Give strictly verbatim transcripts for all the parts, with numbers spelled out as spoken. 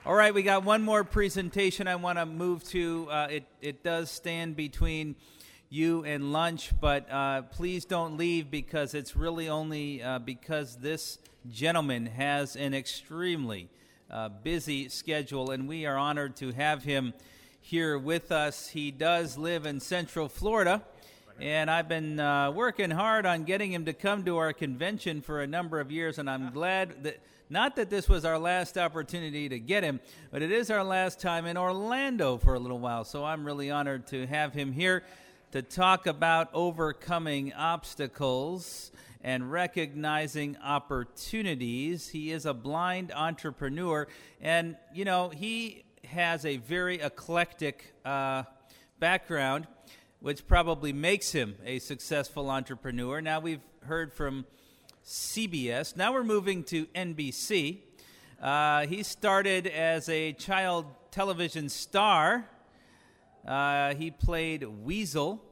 All right, we got one more presentation I want to move to. Uh, it, it does stand between you and lunch, but uh, please don't leave because it's really only uh, because this gentleman has an extremely uh, busy schedule, and we are honored to have him here with us. He does live in Central Florida, and I've been uh, working hard on getting him to come to our convention for a number of years, and I'm glad that, not that this was our last opportunity to get him, but it is our last time in Orlando for a little while, so I'm really honored to have him here to talk about overcoming obstacles and recognizing opportunities. He is a blind entrepreneur, and, you know, he has a very eclectic uh, background, which probably makes him a successful entrepreneur. Now we've heard from C B S. Now we're moving to N B C. Uh, he started as a child television star. Uh, he played Weasel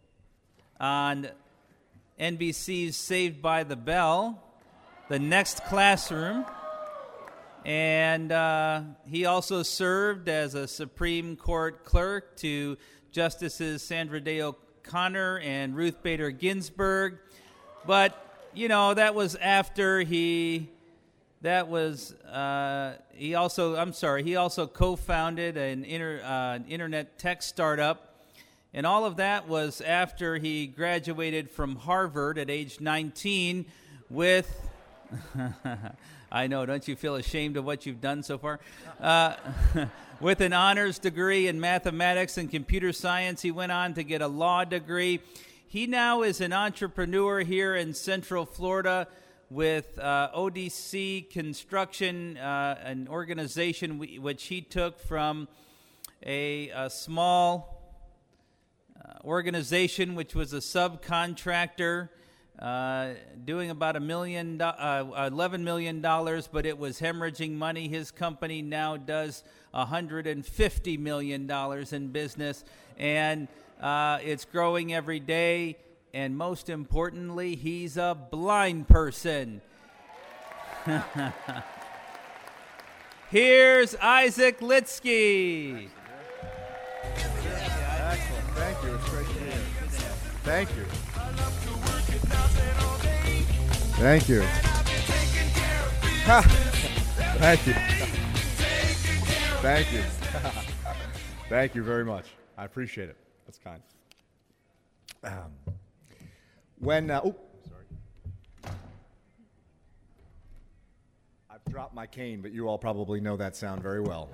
on N B C's Saved by the Bell, The Next Classroom, and uh, he also served as a Supreme Court clerk to Justices Sandra Day O'Connor and Ruth Bader Ginsburg. But, you know, that was after he, that was, uh, he also, I'm sorry, he also co-founded an, inter, uh, an internet tech startup. And all of that was after he graduated from Harvard at age nineteen with, I know, don't you feel ashamed of what you've done so far? Uh, with an honors degree in mathematics and computer science, he went on to get a law degree. He now is an entrepreneur here in Central Florida with uh, O D C Construction, uh, an organization we, which he took from a, a small uh, organization which was a subcontractor uh, doing about a million, uh, eleven million dollars, but it was hemorrhaging money. His company now does one hundred fifty million dollars in business, and Uh, it's growing every day, and most importantly, he's a blind person. Here's Isaac Litsky. Excellent. Thank you. It's great to be here. Thank you. Thank you. Ha. Thank you. Thank you. Thank you very much. I appreciate it. That's kind. Um, when, uh, oh, sorry. I've dropped my cane, but you all probably know that sound very well.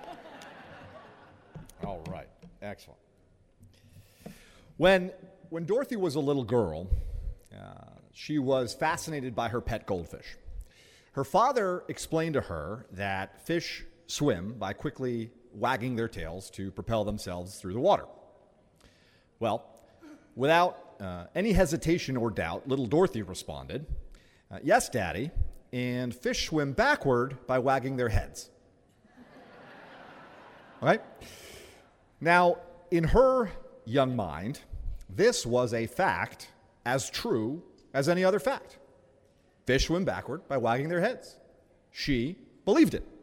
All right. Excellent. When, when Dorothy was a little girl, uh, she was fascinated by her pet goldfish. Her father explained to her that fish swim by quickly wagging their tails to propel themselves through the water. Well, without uh, any hesitation or doubt, little Dorothy responded, uh, "Yes, Daddy, and fish swim backward by wagging their heads." All right? Now, in her young mind, this was a fact as true as any other fact. Fish swim backward by wagging their heads. She believed it.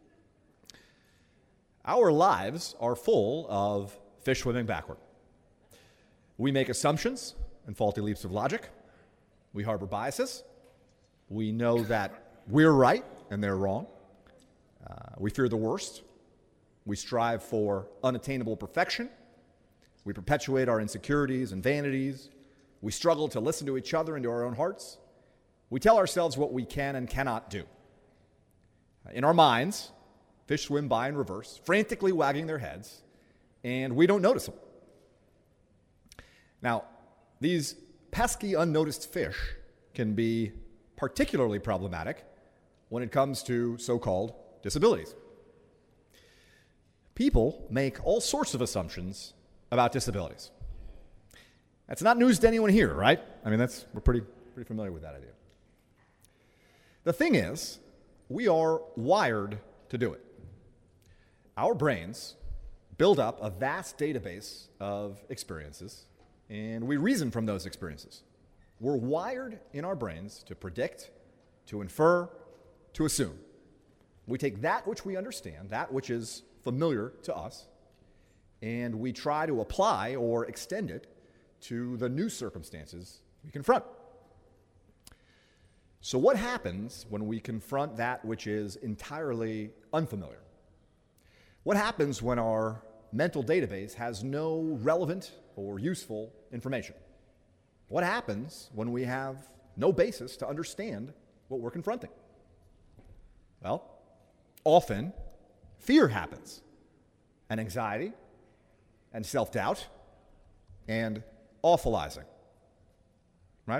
Our lives are full of fish swimming backward. We make assumptions and faulty leaps of logic. We harbor biases. We know that we're right and they're wrong. Uh, we fear the worst. We strive for unattainable perfection. We perpetuate our insecurities and vanities. We struggle to listen to each other and to our own hearts. We tell ourselves what we can and cannot do. In our minds, fish swim by in reverse, frantically wagging their heads, and we don't notice them. Now, these pesky, unnoticed fish can be particularly problematic when it comes to so-called disabilities. People make all sorts of assumptions about disabilities. That's not news to anyone here, right? I mean, that's we're pretty pretty familiar with that idea. The thing is, we are wired to do it. Our brains build up a vast database of experiences, and we reason from those experiences. We're wired in our brains to predict, to infer, to assume. We take that which we understand, that which is familiar to us, and we try to apply or extend it to the new circumstances we confront. So what happens when we confront that which is entirely unfamiliar? What happens when our mental database has no relevant or useful information? What happens when we have no basis to understand what we're confronting? Well, often fear happens, and anxiety, and self-doubt, and awfulizing, right?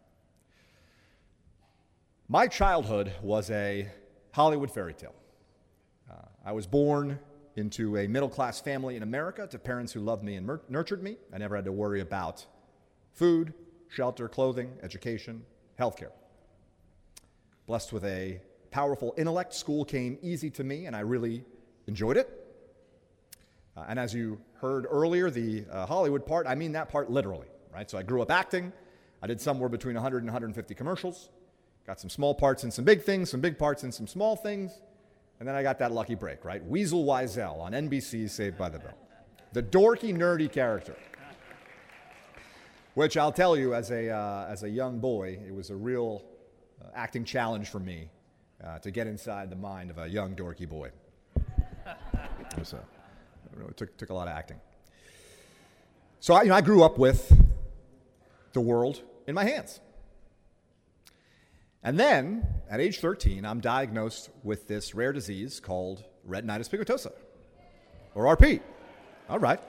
My childhood was a Hollywood fairy tale. Uh, I was born into a middle-class family in America to parents who loved me and mer- nurtured me. I never had to worry about food, shelter, clothing, education, healthcare. Blessed with a powerful intellect, school came easy to me, and I really enjoyed it. Uh, and as you heard earlier, the uh, Hollywood part, I mean that part literally, right? So I grew up acting. I did somewhere between one hundred and one hundred fifty commercials. Got some small parts in some big things, some big parts in some small things. And then I got that lucky break, right? Weasel Wiesel on N B C's Saved by the Bell. The dorky, nerdy character. Which I'll tell you, as a, uh, as a young boy, it was a real uh, acting challenge for me uh, to get inside the mind of a young, dorky boy. It, was, uh, it took, took a lot of acting. So I, you know, I grew up with the world in my hands. And then, at age thirteen, I'm diagnosed with this rare disease called retinitis pigmentosa, or R P. All right.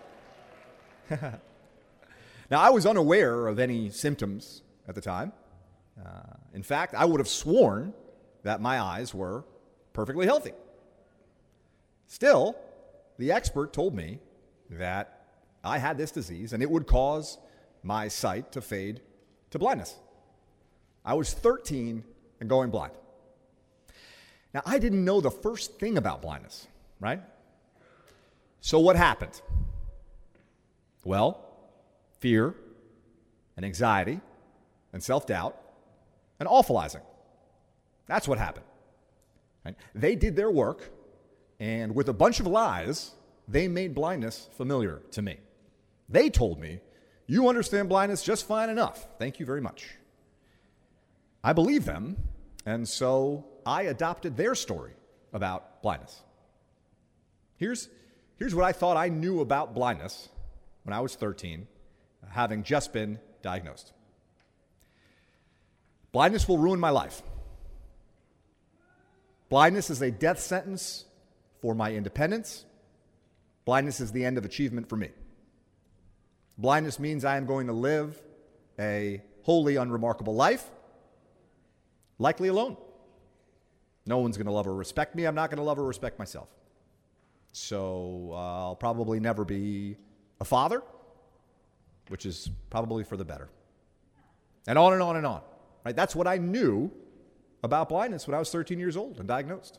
Now, I was unaware of any symptoms at the time. Uh, in fact, I would have sworn that my eyes were perfectly healthy. Still, the expert told me that I had this disease and it would cause my sight to fade to blindness. I was thirteen and going blind. Now, I didn't know the first thing about blindness, right? So what happened? Well, fear and anxiety and self-doubt and awfulizing. That's what happened. Right? They did their work, and with a bunch of lies, they made blindness familiar to me. They told me, you understand blindness just fine enough. Thank you very much. I believe them, and so I adopted their story about blindness. Here's, here's what I thought I knew about blindness when I was thirteen, having just been diagnosed. Blindness will ruin my life. Blindness is a death sentence for my independence. Blindness is the end of achievement for me. Blindness means I am going to live a wholly unremarkable life, likely alone. No one's going to love or respect me. I'm not going to love or respect myself. So uh, I'll probably never be a father, which is probably for the better. And on and on and on. Right? That's what I knew about blindness when I was thirteen years old and diagnosed.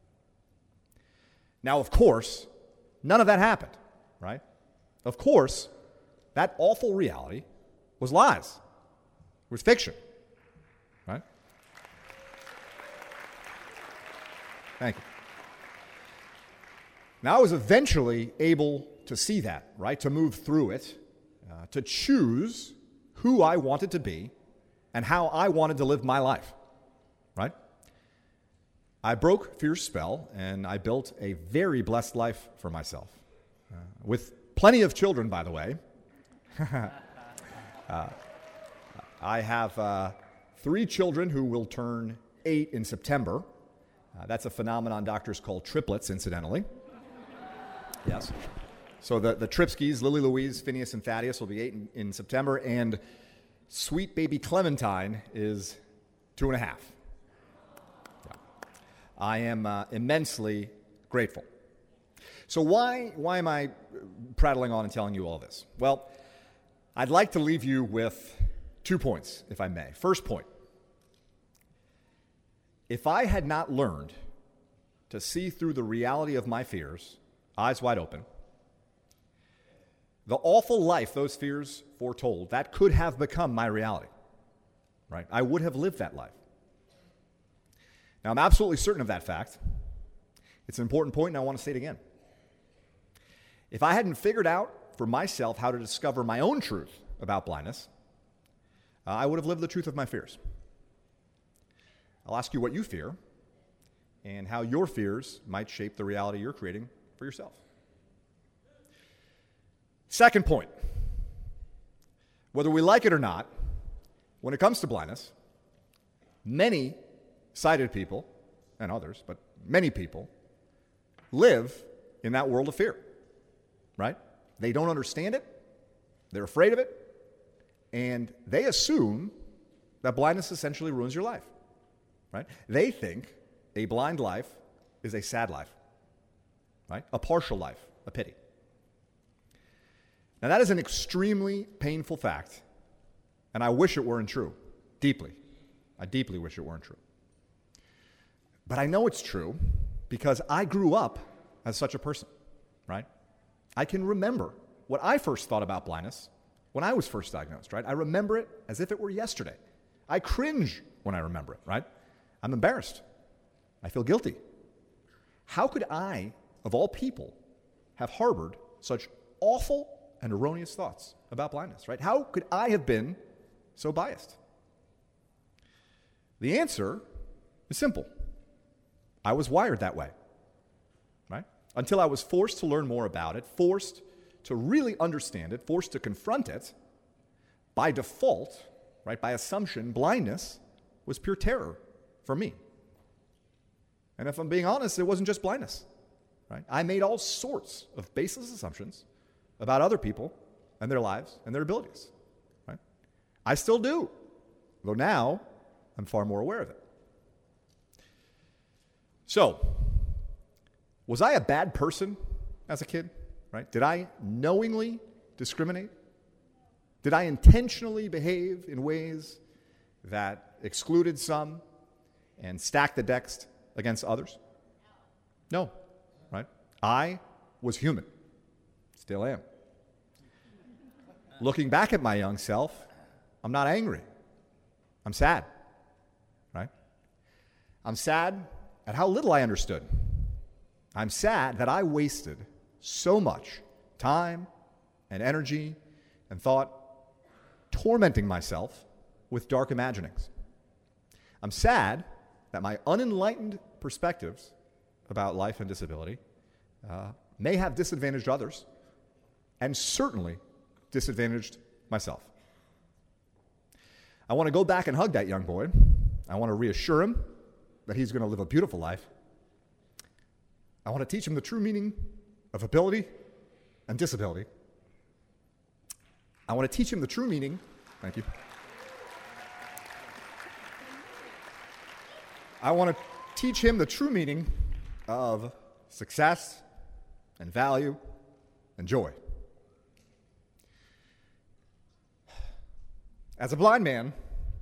Now, of course, none of that happened, right? Of course, that awful reality was lies. It was fiction, right? Thank you. Now, I was eventually able to see that, right? To move through it, uh, to choose who I wanted to be and how I wanted to live my life, right? I broke fear's spell, and I built a very blessed life for myself. Uh, with plenty of children, by the way. uh, I have uh, three children who will turn eight in September. Uh, that's a phenomenon doctors call triplets, incidentally. Yes. So the, the Tripskys, Lily Louise, Phineas, and Thaddeus will be eight in, in September, and sweet baby Clementine is two and a half. Yeah. I am uh, immensely grateful. So why, why am I prattling on and telling you all this? Well, I'd like to leave you with two points, if I may. First point. If I had not learned to see through the reality of my fears, eyes wide open, the awful life those fears foretold, that could have become my reality, right? I would have lived that life. Now, I'm absolutely certain of that fact It's an important point, and I want to say it again. If I hadn't figured out for myself how to discover my own truth about blindness, uh, I would have lived the truth of my fears. I'll ask you what you fear and how your fears might shape the reality you're creating for yourself. Second point, whether we like it or not, when it comes to blindness, many sighted people, and others, but many people, live in that world of fear, right? They don't understand it, they're afraid of it, and they assume that blindness essentially ruins your life, right? They think a blind life is a sad life, right? A partial life, a pity. Now, that is an extremely painful fact, and I wish it weren't true, deeply. I deeply wish it weren't true. But I know it's true because I grew up as such a person, right? I can remember what I first thought about blindness when I was first diagnosed, right? I remember it as if it were yesterday. I cringe when I remember it, right? I'm embarrassed. I feel guilty. How could I, of all people, have harbored such awful and erroneous thoughts about blindness, right? How could I have been so biased? The answer is simple. I was wired that way, right? Until I was forced to learn more about it, forced to really understand it, forced to confront it, by default, right, by assumption, blindness was pure terror for me. And if I'm being honest, it wasn't just blindness, right? I made all sorts of baseless assumptions about other people and their lives and their abilities, right? I still do, though now I'm far more aware of it. So, was I a bad person as a kid, right? Did I knowingly discriminate? Did I intentionally behave in ways that excluded some and stacked the decks against others? No, right? I was human. Still am. Looking back at my young self, I'm not angry. I'm sad, right? I'm sad at how little I understood. I'm sad that I wasted so much time and energy and thought tormenting myself with dark imaginings. I'm sad that my unenlightened perspectives about life and disability uh, may have disadvantaged others and certainly disadvantaged myself. I want to go back and hug that young boy. I want to reassure him that he's going to live a beautiful life. I want to teach him the true meaning of ability and disability. I want to teach him the true meaning, thank you. I want to teach him the true meaning of success and value and joy. As a blind man,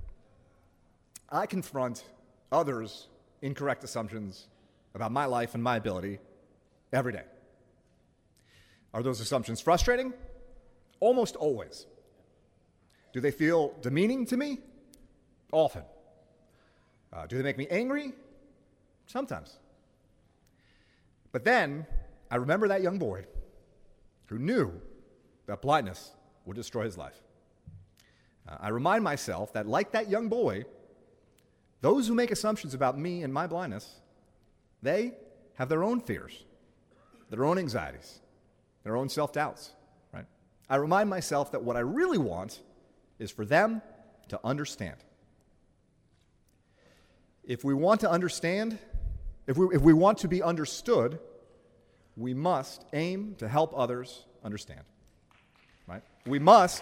I confront others' incorrect assumptions about my life and my ability every day. Are those assumptions frustrating? Almost always. Do they feel demeaning to me? Often. Uh, do they make me angry? Sometimes. But then, I remember that young boy who knew that blindness would destroy his life. Uh, I remind myself that, like that young boy, those who make assumptions about me and my blindness, they have their own fears, their own anxieties, their own self-doubts, right? I remind myself that what I really want is for them to understand. If we want to understand, if we, if we want to be understood, we must aim to help others understand, right? We must...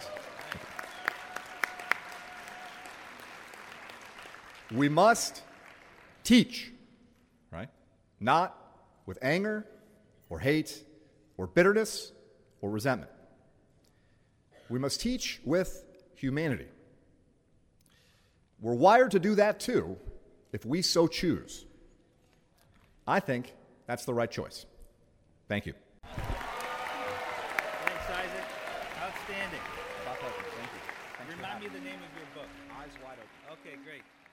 We must teach, right? Not with anger or hate or bitterness or resentment. We must teach with humanity. We're wired to do that too, if we so choose. I think that's the right choice. Thank you. Thanks, Isaac. Outstanding. Thank you. Thank you. Remind me the name of your book. Eyes Wide Open. Okay, great.